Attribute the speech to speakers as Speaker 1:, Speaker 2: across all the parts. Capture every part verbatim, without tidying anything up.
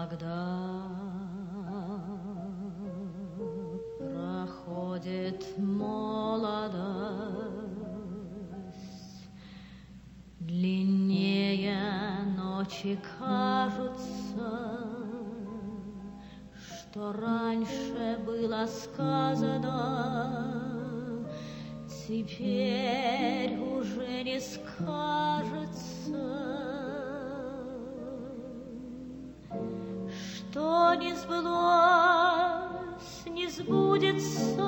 Speaker 1: Когда проходит молодость, длиннее ночи кажутся, что раньше было сказано, теперь уже не скажется. Что не сбылось, не сбудется,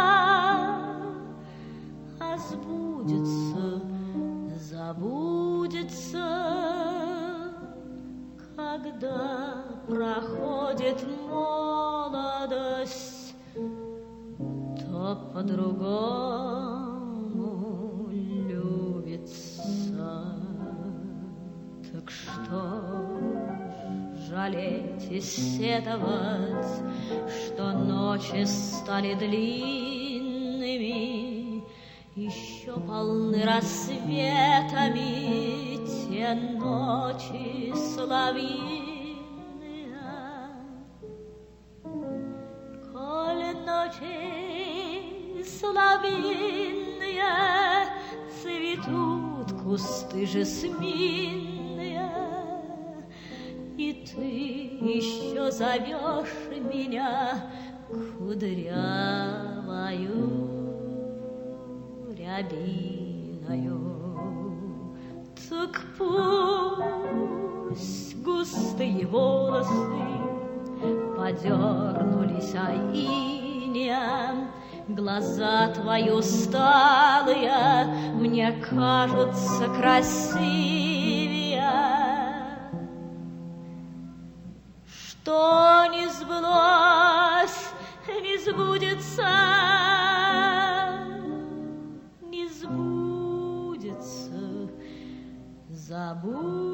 Speaker 1: а сбудется, забудется, когда проходит молодость, то по-другому любится. Так что жалеть и сетовать, что ночи стали длинными, еще полны рассветами те ночи соловьиные. Коль ночи соловьиные, цветут кусты жасминные, и ты еще зовешь меня кудрявою рябиною. Так пусть густые волосы подернулись инеем, глаза твои усталые мне кажутся красивее. Что не сбылось, не сбудется, не сбудется, забудется.